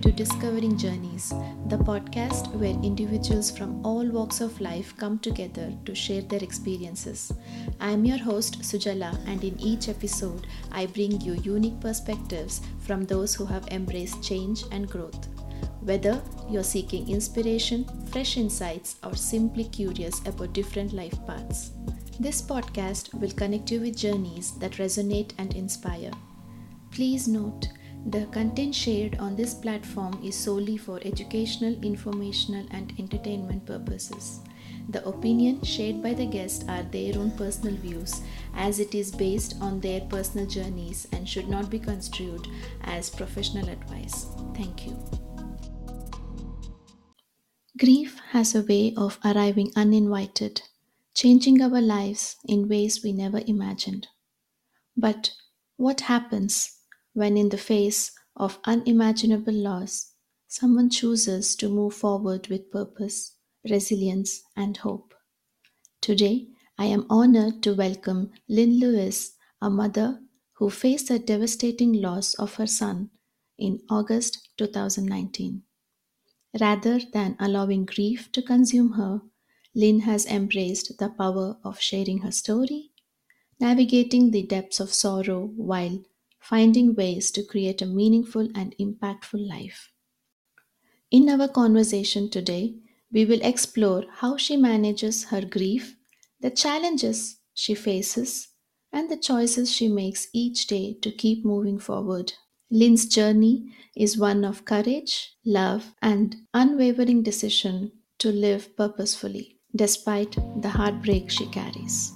to Discovering Journeys, the podcast where individuals from all walks of life come together to share their experiences. I am your host Sujala, and in each episode, I bring you unique perspectives from those who have embraced change and growth. Whether you're seeking inspiration, fresh insights, or simply curious about different life paths, this podcast will connect you with journeys that resonate and inspire. Please note, the content shared on this platform is solely for educational, informational, and entertainment purposes. The opinion shared by the guests are their own personal views, as it is based on their personal journeys and should not be construed as professional advice. Thank you. Grief has a way of arriving uninvited, changing our lives in ways we never imagined. But what happens when, in the face of unimaginable loss, someone chooses to move forward with purpose, resilience, and hope? Today, I am honored to welcome Lynn Lewis, a mother who faced a devastating loss of her son in August 2019. Rather than allowing grief to consume her, Lynn has embraced the power of sharing her story, navigating the depths of sorrow while finding ways to create a meaningful and impactful life. In our conversation today, we will explore how she manages her grief, the challenges she faces, and the choices she makes each day to keep moving forward. Lynn's journey is one of courage, love, and unwavering decision to live purposefully, despite the heartbreak she carries.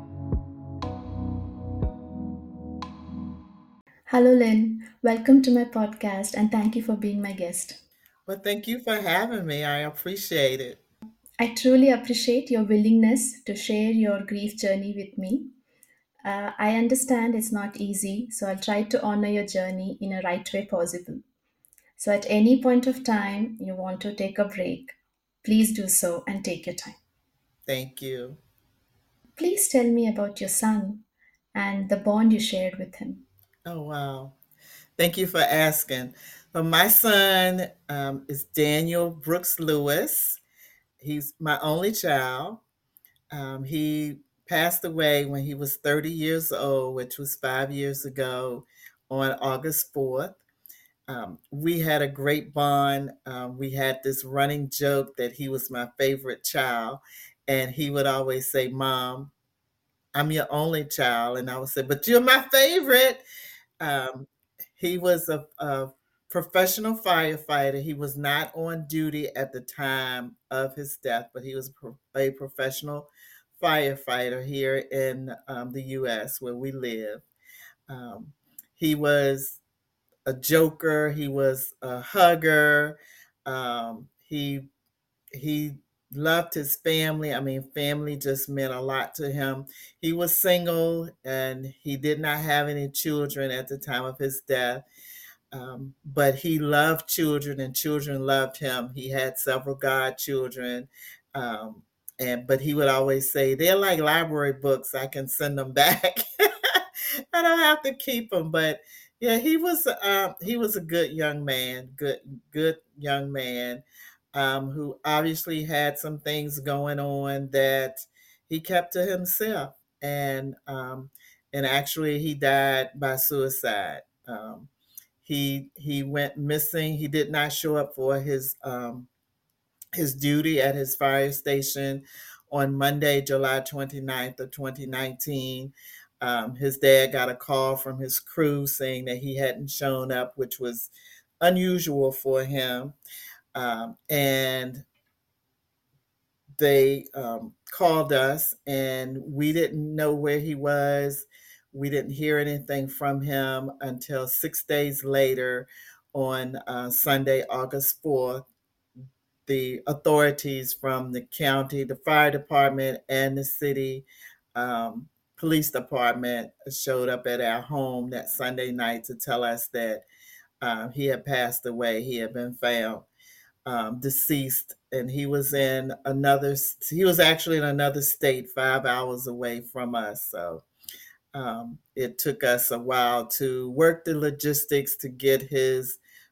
Hello, Lynn. Welcome to my podcast and thank you for being my guest. Well, thank you for having me. I appreciate it. I truly appreciate your willingness to share your grief journey with me. I understand it's not easy, so I'll try to honor your journey in a right way possible. So, at any point of time you want to take a break, please do so and take your time. Thank you. Please tell me about your son and the bond you shared with him. Oh, wow. Thank you for asking. So, my son is Daniel Brooks Lewis. He's my only child. He passed away when he was 30 years old, which was 5 years ago on August 4th. We had a great bond. We had this running joke that he was my favorite child. And he would always say, Mom, I'm your only child. And I would say, but you're my favorite. Um, he was a professional firefighter. He was not on duty at the time of his death, but he was a professional firefighter here in the U.S. where we live. Um, he was a joker. He was a hugger. He loved his family. I mean, family just meant a lot to him. He was single and he did not have any children at the time of his death. But he loved children and children loved him. He had several godchildren. Um, but he would always say, they're like library books. I can send them back. I don't have to keep them. But yeah, he was a good young man, good young man, who obviously had some things going on that he kept to himself, and actually he died by suicide. He went missing. He did not show up for his duty at his fire station on Monday, July 29th of 2019. His dad got a call from his crew saying that he hadn't shown up, which was unusual for him. And they called us, and we didn't know where he was. We didn't hear anything from him until 6 days later on Sunday, August 4th. The authorities from the county, the fire department, and the city um, police department showed up at our home that Sunday night to tell us that he had passed away. He had been found deceased, and he was actually in another state 5 hours away from us. So it took us a while to work the logistics to get his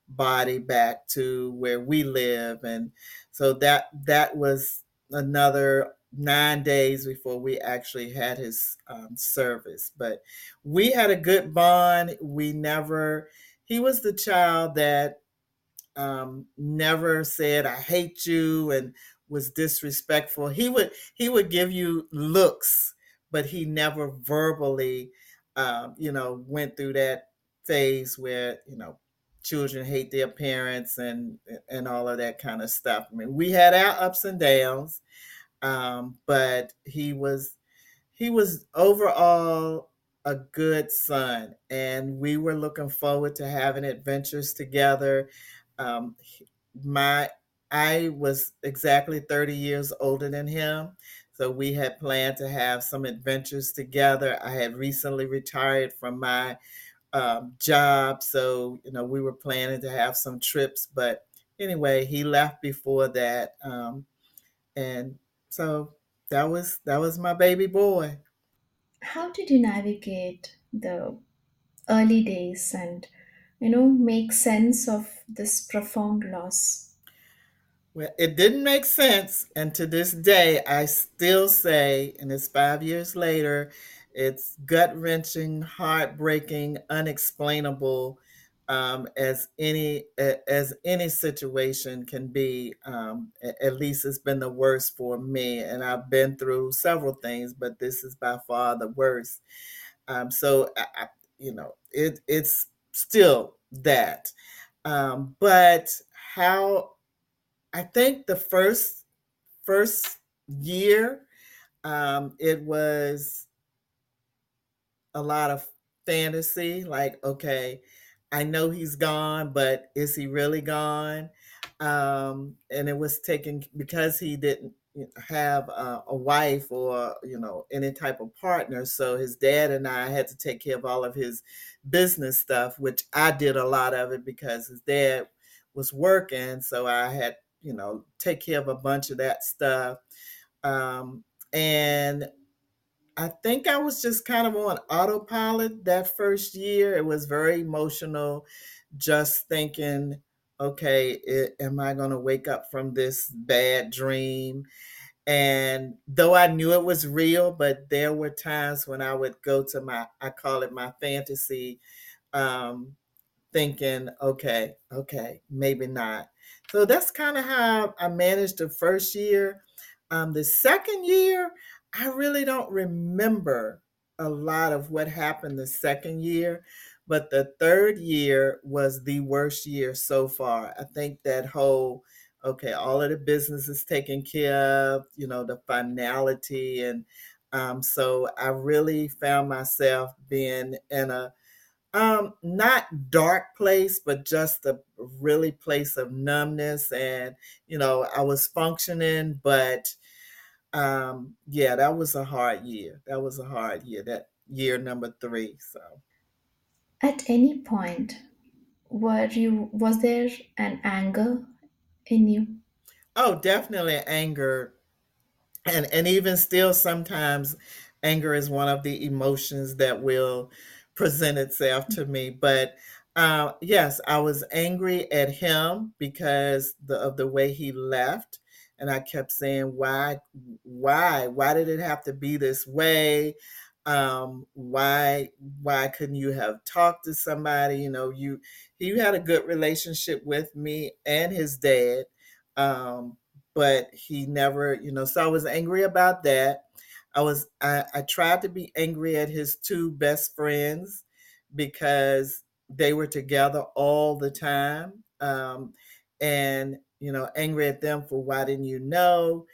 body back to where we live. And so that was another 9 days before we actually had his service. But we had a good bond. We never, he was the child that never said "I hate you" and was disrespectful. He would give you looks, but he never verbally, went through that phase where children hate their parents and all of that kind of stuff. I mean, we had our ups and downs, but he was overall a good son, and we were looking forward to having adventures together. Um, my I was exactly 30 years older than him, so we had planned to have some adventures together. I had recently retired from my job, so we were planning to have some trips. But anyway, he left before that, and so that was my baby boy. How did you navigate the early days and, make sense of this profound loss? Well, it didn't make sense. And to this day, I still say, and it's 5 years later, it's gut wrenching, heartbreaking, unexplainable, as any situation can be. At least it's been the worst for me, and I've been through several things, but this is by far the worst. So it's still that. But how I think the first year, it was a lot of fantasy. Like, okay, I know he's gone, but is he really gone? And it was taken because he didn't have a wife or any type of partner. So his dad and I had to take care of all of his business stuff, which I did a lot of it because his dad was working. So I had take care of a bunch of that stuff. And I think I was just kind of on autopilot that first year. It was very emotional, just thinking, okay, am I going to wake up from this bad dream? And though I knew it was real, but there were times when I would go to I call it my fantasy, um, thinking, okay, maybe not. So that's kind of how I managed the first year. The second year, I really don't remember a lot of what happened the second year, but the third year was the worst year so far. I think that whole, okay, all of the business is taken care of, the finality. And so I really found myself being in a not dark place, but just a really place of numbness. And, I was functioning, but yeah, that was a hard year. That was a hard year, that year number three. So, At any point, was there an anger in you? oh, definitely anger. And even still, sometimes anger is one of the emotions that will present itself to me. But yes, I was angry at him because of the way he left. And I kept saying, why did it have to be this way? Why couldn't you have talked to somebody? He had a good relationship with me and his dad. Um, but he never, so I was angry about that. I tried to be angry at his two best friends because they were together all the time. And angry at them for why didn't you know?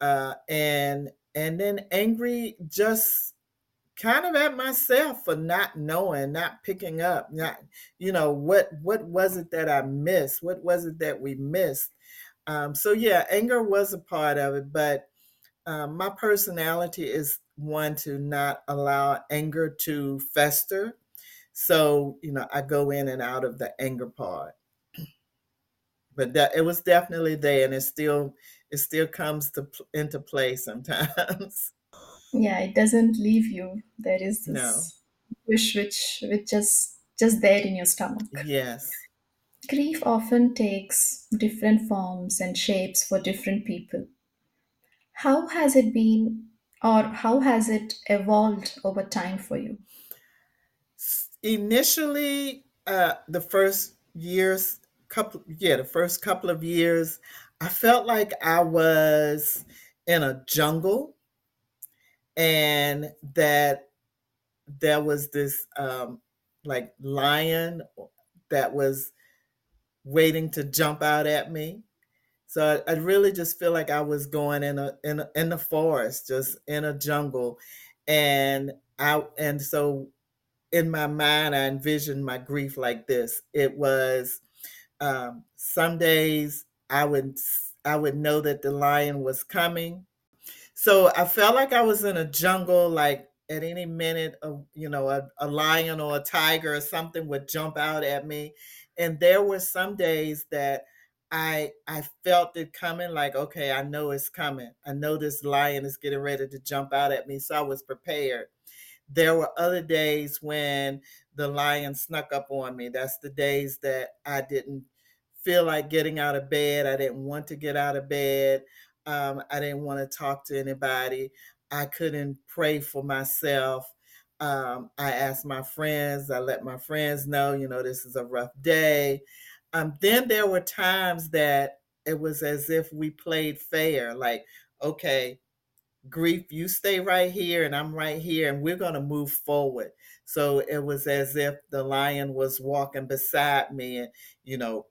And then angry just kind of at myself for not knowing, not picking up, not what was it that I missed? What was it that we missed? So yeah, anger was a part of it, but my personality is one to not allow anger to fester. So I go in and out of the anger part, but that it was definitely there, and it still comes into play sometimes. Yeah, it doesn't leave you. There is No, this wish which just there in your stomach. yes, Grief often takes different forms and shapes for different people. How has it been, or how has it evolved over time for you? Initially, the first years, the first couple of years, I felt like I was in a jungle, and that there was this like lion that was waiting to jump out at me. So I really just feel like I was going in the forest, just in a jungle, and so in my mind I envisioned my grief like this. It was some days I would know that the lion was coming, so I felt like I was in a jungle, like at any minute, a lion or a tiger or something would jump out at me. And there were some days that I felt it coming, like, okay, I know it's coming. I know this lion is getting ready to jump out at me. So I was prepared. There were other days when the lion snuck up on me. That's the days that I didn't feel like getting out of bed. I didn't want to get out of bed. I didn't want to talk to anybody. I couldn't pray for myself. I asked my friends, I let my friends know, this is a rough day. Then there were times that it was as if we played fair, like, okay, grief, you stay right here and I'm right here and we're going to move forward. So it was as if the lion was walking beside me, and you know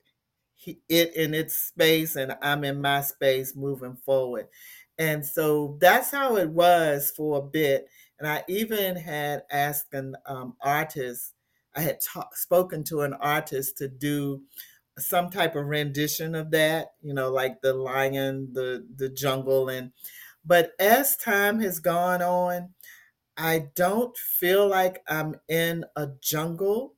it in its space and I'm in my space moving forward. And so that's how it was for a bit. And I even had asked an artist, I had spoken to an artist to do some type of rendition of that, like the lion, the jungle. And but as time has gone on, I don't feel like I'm in a jungle,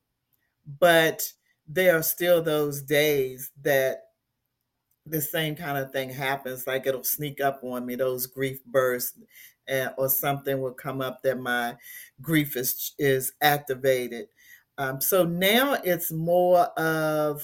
but there are still those days that the same kind of thing happens. Like it'll sneak up on me, those grief bursts, or something will come up that my grief is activated. So now it's more of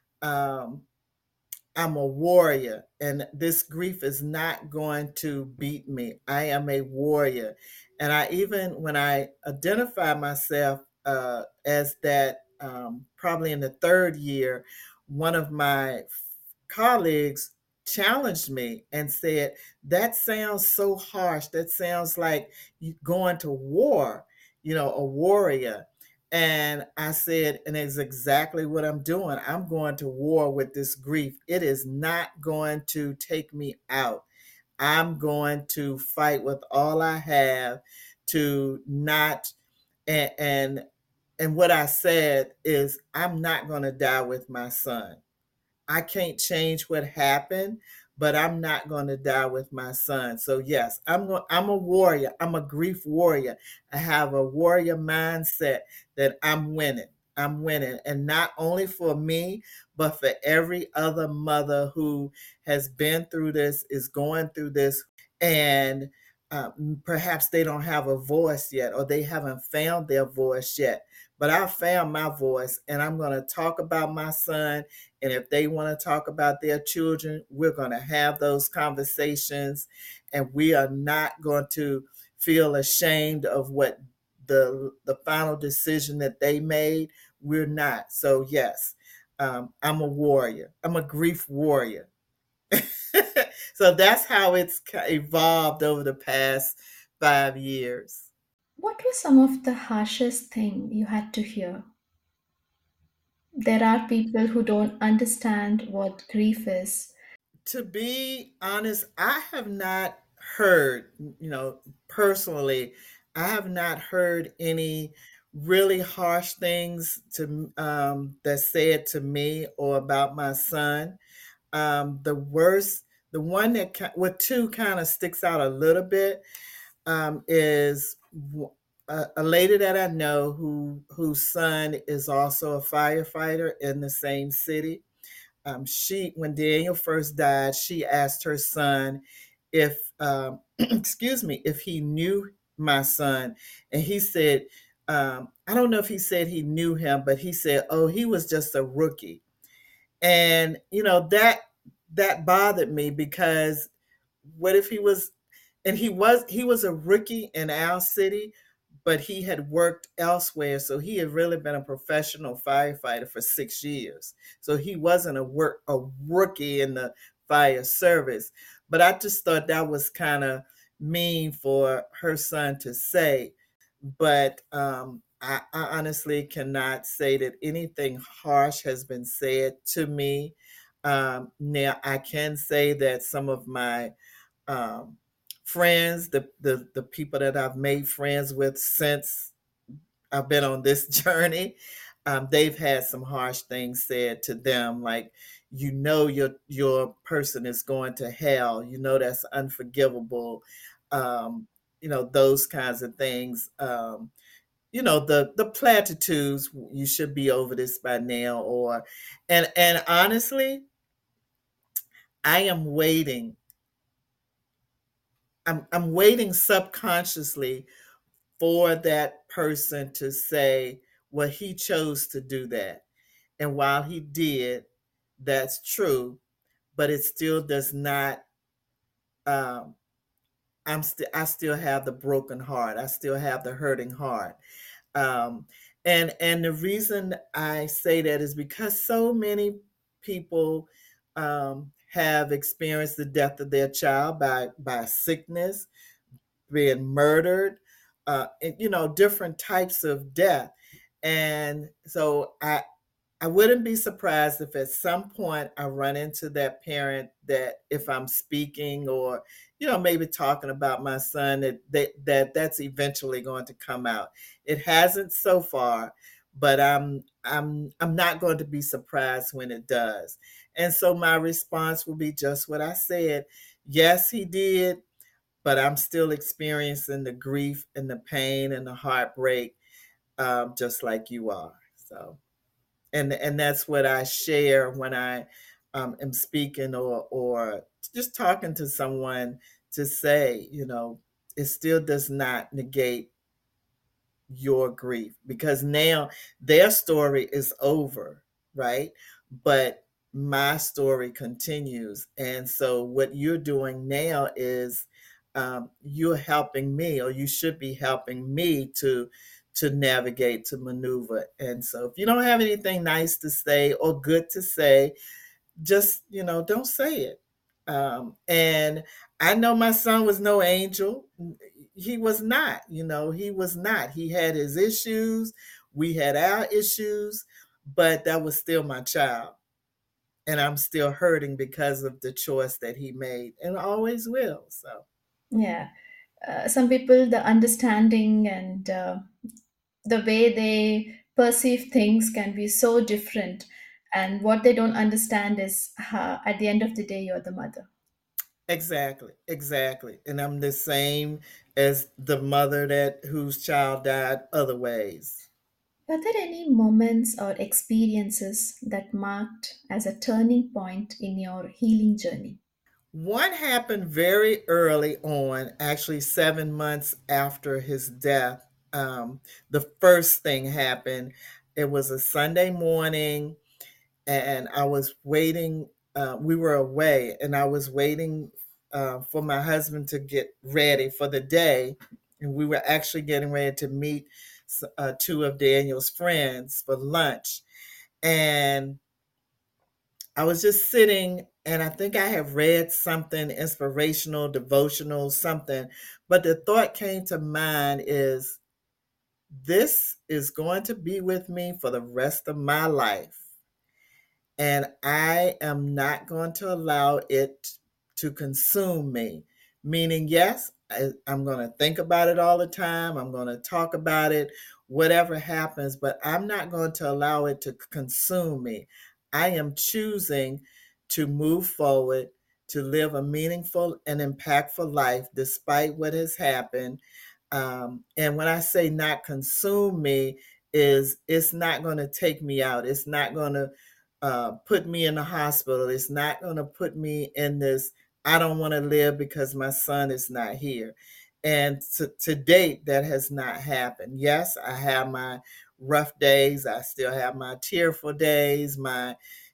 um, I'm a warrior, and this grief is not going to beat me. I am a warrior. And I even, when I identify myself as that, probably in the third year, one of my colleagues challenged me and said, that sounds so harsh. That sounds like you going to war, a warrior. And I said, and it's exactly what I'm doing. I'm going to war with this grief. It is not going to take me out. I'm going to fight with all I have to not, and and what I said is I'm not going to die with my son. I can't change what happened, but I'm not going to die with my son. So yes, I'm a warrior. I'm a grief warrior. I have a warrior mindset that I'm winning. I'm winning, and not only for me, but for every other mother who has been through this, is going through this, and perhaps they don't have a voice yet, or they haven't found their voice yet. But I found my voice, and I'm going to talk about my son, and if they want to talk about their children, we're going to have those conversations. And we are not going to feel ashamed of what the final decision that they made. We're not. So, yes, I'm a warrior, I'm a grief warrior. So that's how it's evolved over the past 5 years. What was some of the harshest thing you had to hear? There are people who don't understand what grief is. To be honest, I have not heard, personally, I have not heard any really harsh things to that said to me or about my son. The worst, the one that with two kind of sticks out a little bit, is a lady that I know whose son is also a firefighter in the same city. She, when Daniel first died, she asked her son if excuse me, if he knew my son, and he said, I don't know if he said he knew him, but he said, oh, he was just a rookie. And that bothered me because what if he was, and he was a rookie in our city, but he had worked elsewhere, so he had really been a professional firefighter for 6 years. So he wasn't a rookie in the fire service. But I just thought that was kind of mean for her son to say. But I honestly cannot say that anything harsh has been said to me. Now I can say that some of my um, friends, the people that I've made friends with since I've been on this journey, they've had some harsh things said to them, like, your person is going to hell. That's unforgivable. Um, those kinds of things. The platitudes, you should be over this by now, or and honestly, I am waiting. I'm waiting subconsciously for that person to say, well, he chose to do that. And while he did, that's true, but it still does not, um, I still have the broken heart. I still have the hurting heart. Um, and the reason I say that is because so many people have experienced the death of their child by sickness, being murdered, and, different types of death. And so I wouldn't be surprised if at some point I run into that parent, that if I'm speaking or, maybe talking about my son, that's eventually going to come out. It hasn't so far, but I'm not going to be surprised when it does. And so my response will be just what I said. Yes, he did, but I'm still experiencing the grief and the pain and the heartbreak, just like you are. So, and that's what I share when I am speaking, or just talking to someone, to say, it still does not negate your grief, because now their story is over, right? But my story continues. And so what you're doing now is, you're helping me, or you should be helping me to navigate, to maneuver. And so if you don't have anything nice to say or good to say, just, don't say it. And I know my son was no angel. He was not. He was not. He had his issues, we had our issues, but that was still my child, and I'm still hurting because of the choice that he made, and always will. So Yeah. Some people, the understanding and the way they perceive things can be so different. And what they don't understand is, at the end of the day, you're the mother. exactly, exactly, and I'm the same as the mother that whose child died other ways. Were there any moments or experiences that marked as a turning point in your healing journey? One happened very early on, actually 7 months after his death. The first thing happened. It was a Sunday morning, and I was waiting. We were away, and I was waiting for my husband to get ready for the day. And we were actually getting ready to meet two of Daniel's friends for lunch. And I was just sitting, and I think I have read something inspirational, devotional, something. But the thought came to mind is, this is going to be with me for the rest of my life. And I am not going to allow it to consume me. Meaning, yes, I'm going to think about it all the time. I'm going to talk about it, whatever happens, but I'm not going to allow it to consume me. I am choosing to move forward, to live a meaningful and impactful life despite what has happened. And when I say not consume me, is it's not going to take me out. It's not going to put me in the hospital. It's not going to put me in this, I don't want to live because my son is not here. And to date, that has not happened. Yes, I have my rough days. I still have my tearful days, my,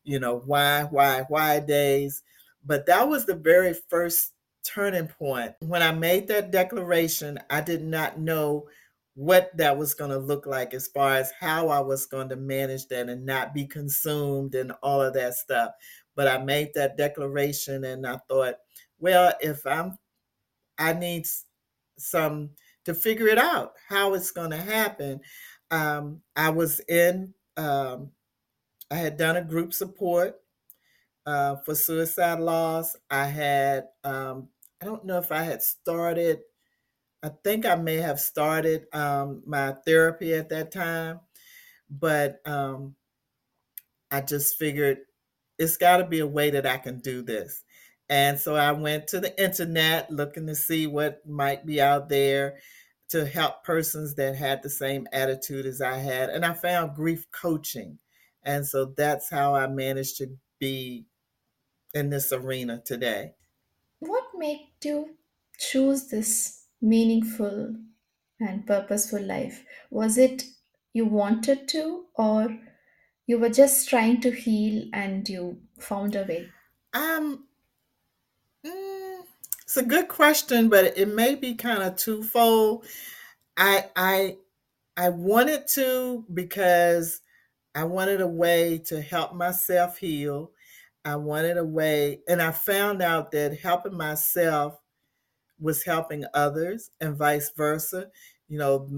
why days. But that was the very first turning point. When I made that declaration, I did not know what that was going to look like as far as how I was going to manage that and not be consumed and all of that stuff. But I made that declaration and I thought, well, if I need some to figure it out how it's going to happen. I was in. I had done a group support for suicide loss. I had. I don't know if I had started. I think I may have started my therapy at that time, but I just figured it's got to be a way that I can do this. And so I went to the internet looking to see what might be out there to help persons that had the same attitude as I had. And I found grief coaching. And so that's how I managed to be in this arena today. What made you choose this meaningful and purposeful life? Was it you wanted to, or you were just trying to heal and you found a way? Um, mm, it's a good question, but it may be kind of twofold. I I I wanted to because I wanted a way to help myself heal. I wanted a way, and I found out that helping myself was helping others, and vice versa. You know,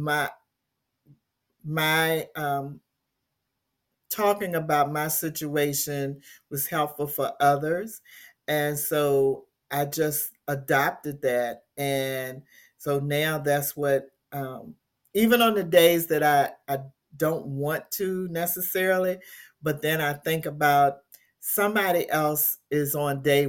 my talking about my situation was helpful for others. And so I just adopted that. And so now that's what, even on the days that I don't want to necessarily, but then I think about somebody else is on day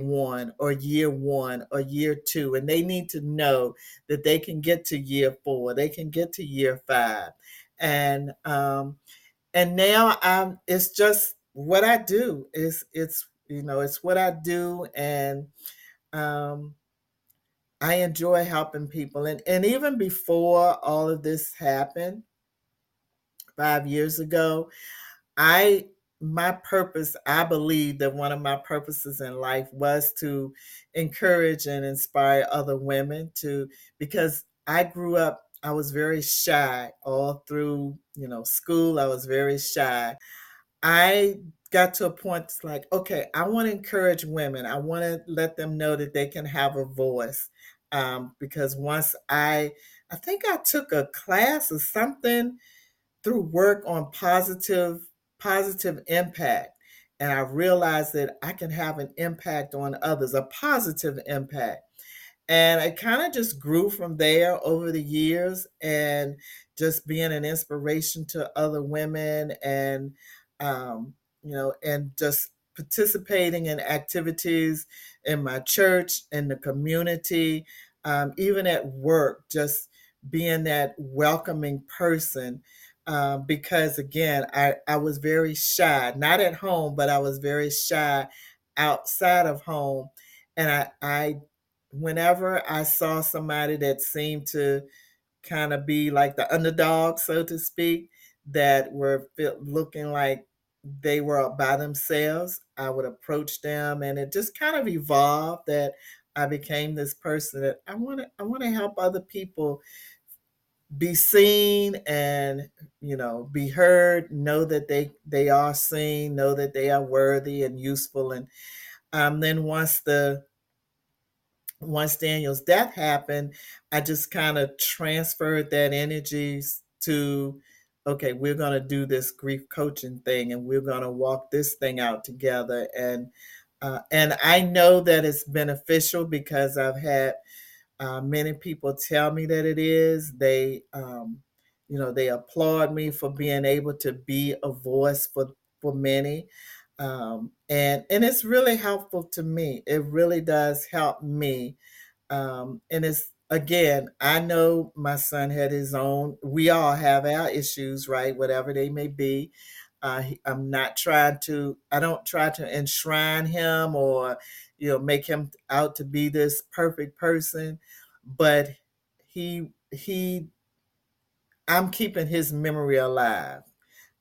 one or year two, and they need to know that they can get to year four, they can get to year five. And, and now it's just what I do. It's what I do, and um, I enjoy helping people. And even before all of this happened 5 years ago, I my purpose, I believe that one of my purposes in life was to encourage and inspire other women to, because I grew up, I was very shy all through, school. I was very shy. I got to a point it's like, okay, I want to encourage women. I want to let them know that they can have a voice. Because once I think I took a class or something through work on positive impact, and I realized that I can have an impact on others, a positive impact. And it kind of just grew from there over the years, and just being an inspiration to other women, and and just participating in activities in my church, in the community, even at work, just being that welcoming person. Because again, I was very shy, not at home, but I was very shy outside of home. And I whenever I saw somebody that seemed to kind of be like the underdog, so to speak, that were looking like they were by themselves, I would approach them, and it just kind of evolved that I became this person that I want to help other people be seen and be heard, know that they are seen, know that they are worthy and useful. And then once Daniel's death happened, I just kind of transferred that energy to, okay, we're going to do this grief coaching thing, and we're going to walk this thing out together. And I know that it's beneficial because I've had many people tell me that it is. They applaud me for being able to be a voice for many. And it's really helpful to me. It really does help me. And it's, again, I know my son had his own. We all have our issues, right? Whatever they may be. I'm not trying to. I don't try to enshrine him or, make him out to be this perfect person. But he, I'm keeping his memory alive.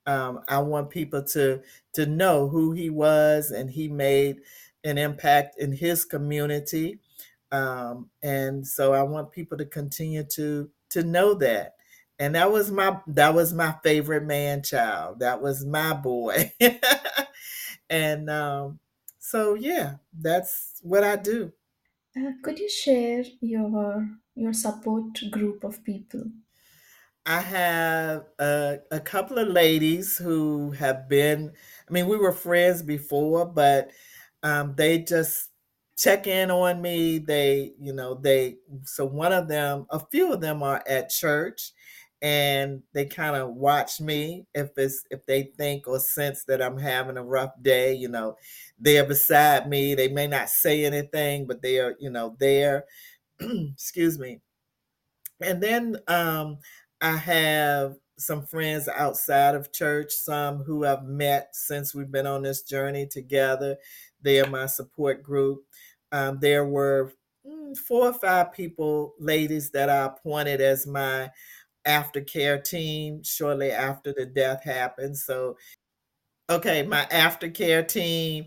I want people to know who he was, and he made an impact in his community. And so I want people to continue to know that. And that was my favorite man child. That was my boy. And so yeah, that's what I do. Could you share your support group of people? I have a couple of ladies who have been, I mean, we were friends before, but they just check in on me. So one of them, a few of them are at church, and they kind of watch me if they think or sense that I'm having a rough day. They are beside me. They may not say anything, but they are, there. Excuse me. And then I have some friends outside of church, some who I've met since we've been on this journey together. They are my support group. There were 4 or 5 people, ladies, that I appointed as my aftercare team shortly after the death happened. So okay, my aftercare team,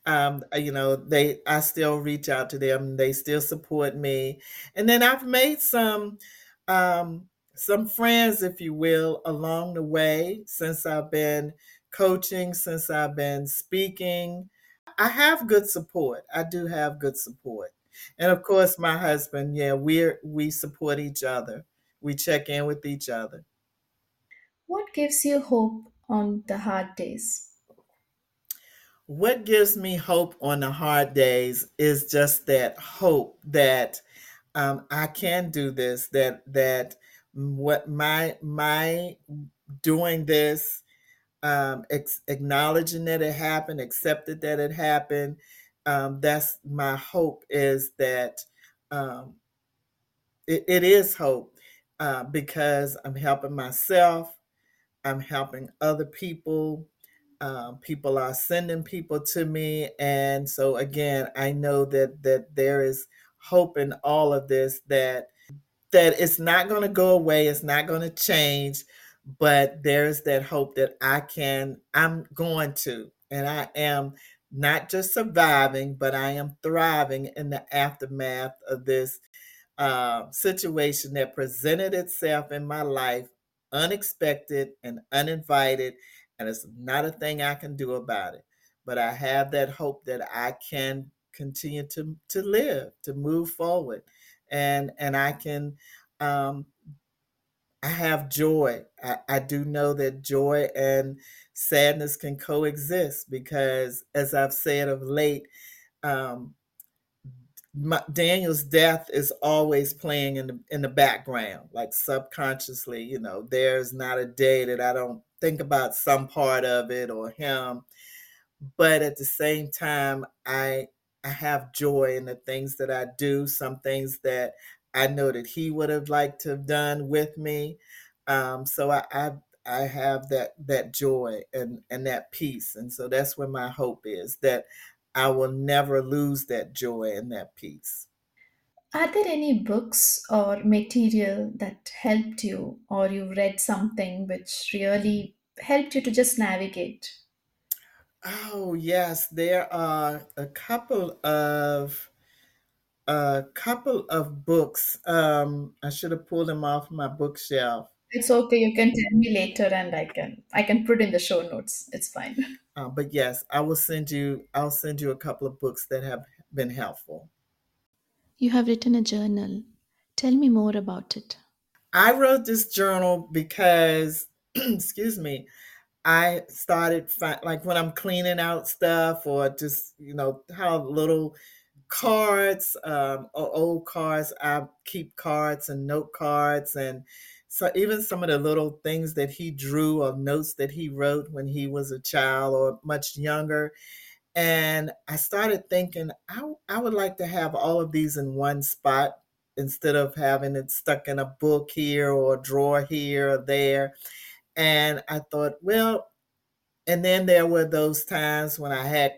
I still reach out to them. They still support me. And then I've made some friends, if you will, along the way since I've been coaching, since I've been speaking. I have good support. I do have good support. And of course my husband, yeah, we support each other. We check in with each other. What gives you hope on the hard days? What gives me hope on the hard days is just that hope that I can do this. That what my doing this, acknowledging that it happened, accepted that it happened. That's my hope. Is that um, it is hope, because I'm helping myself. I'm helping other people. People are sending people to me, and so again, I know that there is hope in all of this. That it's not going to go away. It's not going to change, but there's that hope that I'm going to, and I am not just surviving, but I am thriving in the aftermath of this situation that presented itself in my life, unexpected and uninvited, and it's not a thing I can do about it. But I have that hope that I can continue to live, to move forward, and I can. Um, I have joy. I do know that joy and sadness can coexist because, as I've said of late, um, Daniel's death is always playing in the background, like subconsciously. There's not a day that I don't think about some part of it or him. But at the same time, I have joy in the things that I do. Some things that I know that he would have liked to have done with me. So I have that joy and that peace, and so that's where my hope is, that I will never lose that joy and that peace. Are there any books or material that helped you, or you read something which really helped you to just navigate? Oh yes, there are a couple of books. I should have pulled them off my bookshelf. It's okay, you can tell me later and I can put in the show notes. It's fine. But yes, I'll send you a couple of books that have been helpful. You have written a journal. Tell me more about it. I wrote this journal because, excuse me, I started like when I'm cleaning out stuff, or just how little cards, or old cards. I keep cards and note cards, and so even some of the little things that he drew or notes that he wrote when he was a child or much younger. And I started thinking, I would like to have all of these in one spot instead of having it stuck in a book here or a drawer here or there. And I thought, well, and then there were those times when I had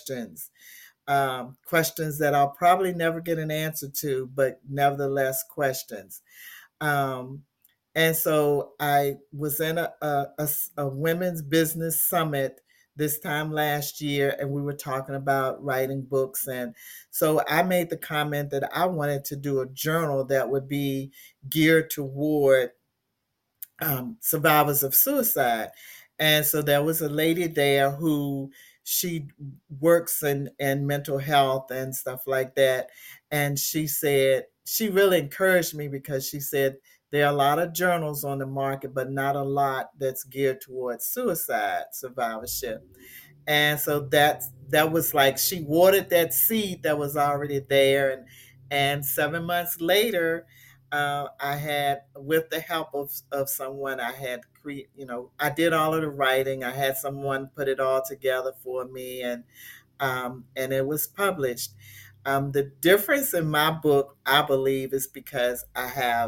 questions that I'll probably never get an answer to, but nevertheless questions. Um, And so I was in a women's business summit this time last year, and we were talking about writing books. And so I made the comment that I wanted to do a journal that would be geared toward survivors of suicide. And so there was a lady there who she works in mental health and stuff like that. And she said, she really encouraged me because she said, there are a lot of journals on the market, but not a lot that's geared towards suicide survivorship. And so that was like she watered that seed that was already there. And 7 months later, I had, with the help of someone, I had I did all of the writing. I had someone put it all together for me, and it was published. The difference in my book, I believe, is because I have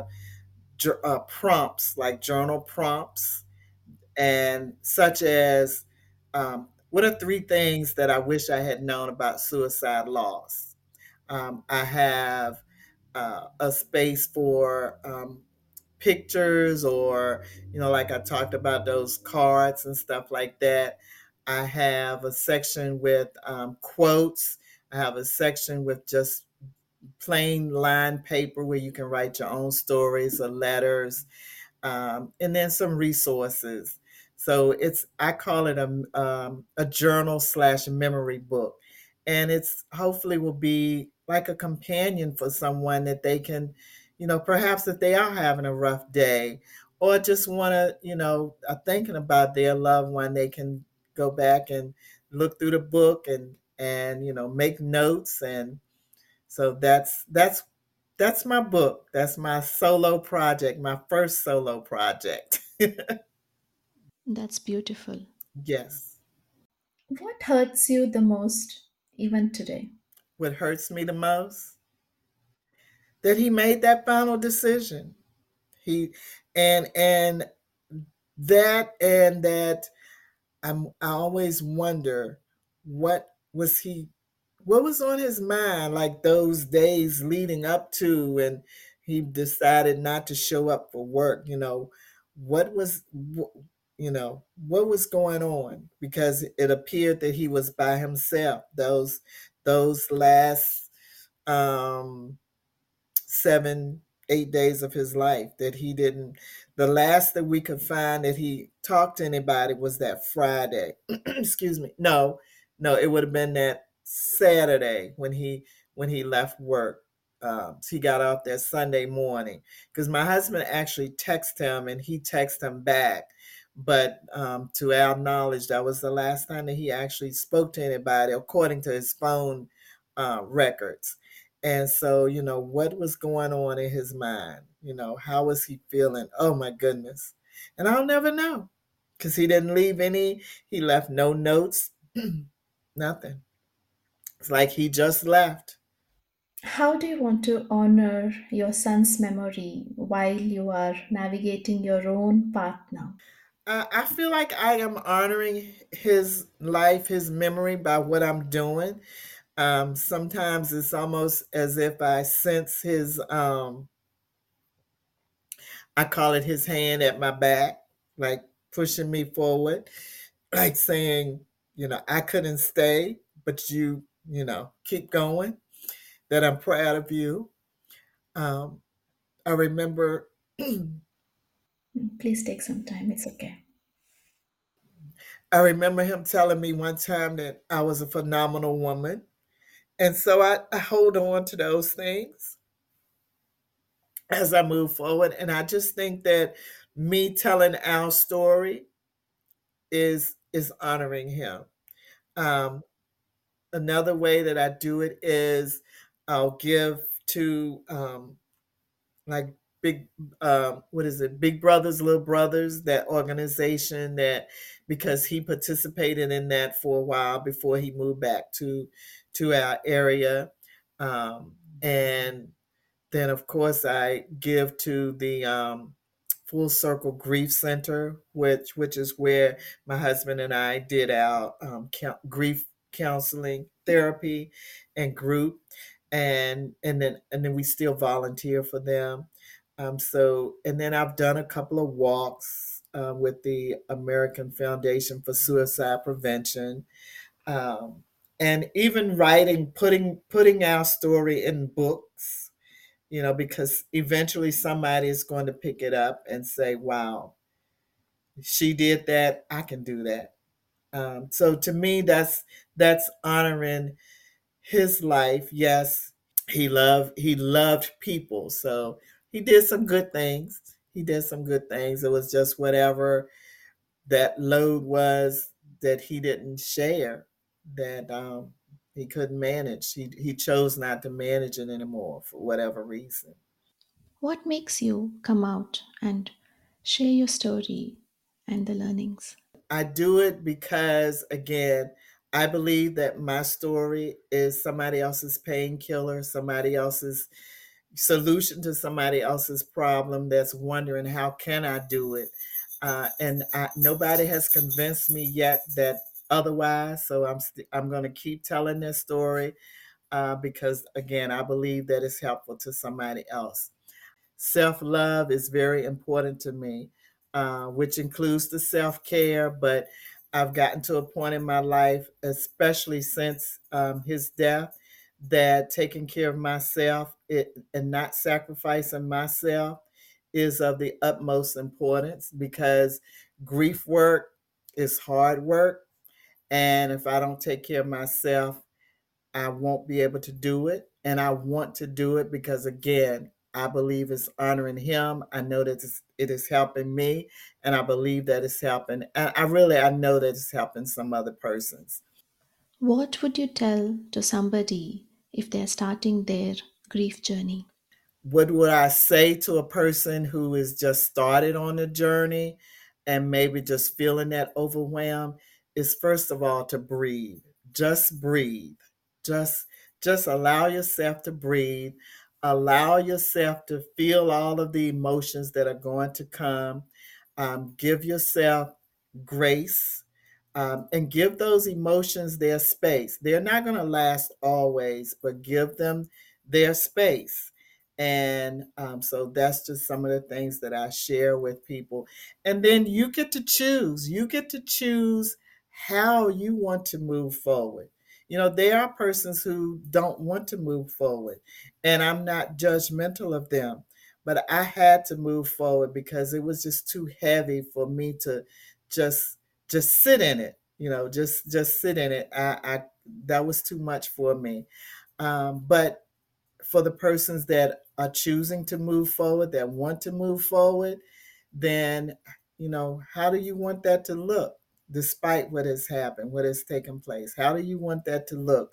prompts, like journal prompts, and such as, what are three things that I wish I had known about suicide loss? I have a space for pictures, or, like I talked about, those cards and stuff like that. I have a section with quotes. I have a section with just plain line paper where you can write your own stories or letters, and then some resources. So I call it a journal slash memory book, and it's hopefully will be like a companion for someone that they can, perhaps if they are having a rough day, or just want to, are thinking about their loved one, they can go back and look through the book and make notes. And so that's my book. That's my solo project, my first solo project. That's beautiful. Yes. What hurts you the most, even today? What hurts me the most? That he made that final decision. He and that I always wonder what was he what was on his mind, like those days leading up to, and he decided not to show up for work. What was what was going on, because it appeared that he was by himself those last um 7, 8 days of his life, that he didn't. The last that we could find that he talked to anybody was that Friday. Excuse me. No, no, it would have been that Saturday when he left work. So he got off that Sunday morning, because my husband actually texted him and he texted him back. But to our knowledge, that was the last time that he actually spoke to anybody, according to his phone records. And so, what was going on in his mind? How was he feeling? Oh my goodness. And I'll never know, because he left no notes, nothing. It's like he just left. How do you want to honor your son's memory while you are navigating your own path now? I feel like I am honoring his life, his memory, by what I'm doing. Sometimes it's almost as if I sense I call it his hand at my back, like pushing me forward, like saying, I couldn't stay, but keep going, that I'm proud of you. Um, I remember, Please take some time, it's okay. I remember him telling me one time that I was a phenomenal woman. And so I hold on to those things as I move forward. And I just think that me telling our story is honoring him. Um, Another way that I do it is I'll give to, like, big what is it, Big Brothers Little Brothers, that organization, that because he participated in that for a while before he moved back to our area. And then, of course, I give to the Full Circle Grief Center, which is where my husband and I did our grief counseling therapy and group, and then we still volunteer for them. And then I've done a couple of walks with the American Foundation for Suicide Prevention, um, and even writing, putting our story in books. Because eventually somebody is going to pick it up and say, "Wow, she did that. I can do that." So to me, that's honoring his life. Yes, he loved people, so he did some good things. It was just whatever that load was that he didn't share, that he couldn't manage. He chose not to manage it anymore for whatever reason. What makes you come out and share your story and the learnings? I do it because, again, I believe that my story is somebody else's painkiller, somebody else's solution to somebody else's problem that's wondering, how can I do it? Nobody has convinced me yet that otherwise. So I'm going to keep telling this story because, again, I believe that it's helpful to somebody else. Self love is very important to me, which includes the self care. But I've gotten to a point in my life, especially since his death, that taking care of myself and not sacrificing myself is of the utmost importance, because grief work is hard work. And if I don't take care of myself, I won't be able to do it. And I want to do it because, again, I believe it's honoring him. I know that it is helping me, and I believe that it's helping. And I know that it's helping some other persons. What would you tell to somebody if they're starting their grief journey? What would I say to a person who is just started on the journey and maybe just feeling that overwhelm is, first of all, to breathe. Just breathe. Just just allow yourself to breathe. Allow yourself to feel all of the emotions that are going to come. Give yourself grace, and give those emotions their space. They're not going to last always, but give them their space. And so that's just some of the things that I share with people. And then you get to choose. You get to choose how you want to move forward. There are persons who don't want to move forward, and I'm not judgmental of them. But I had to move forward because it was just too heavy for me to just just sit in it. Just sit in it. I That was too much for me. But for the persons that are choosing to move forward, that want to move forward, then, how do you want that to look despite what has happened, what has taken place? How do you want that to look?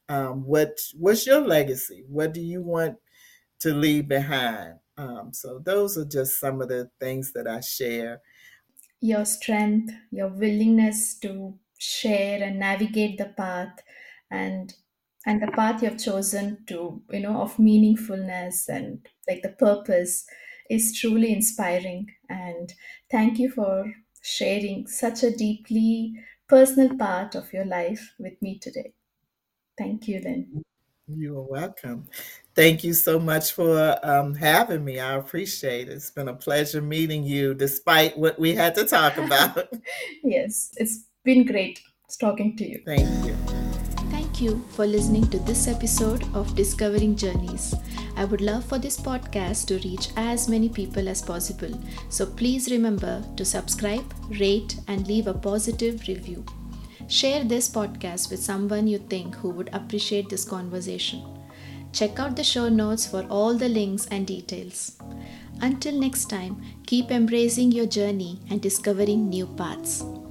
What's your legacy? What do you want to leave behind? So those are just some of the things that I share. Your strength, your willingness to share and navigate the path, and the path you've chosen to, of meaningfulness and like the purpose, is truly inspiring. And thank you for sharing such a deeply personal part of your life with me today. Thank you, Lynn. You are welcome. Thank you so much for having me. I appreciate it. It's been a pleasure meeting you, despite what we had to talk about. Yes, it's been great talking to you. Thank you. Thank you for listening to this episode of Discovering Journeys. I would love for this podcast to reach as many people as possible. So please remember to subscribe, rate, and leave a positive review. Share this podcast with someone you think who would appreciate this conversation. Check out the show notes for all the links and details. Until next time, keep embracing your journey and discovering new paths.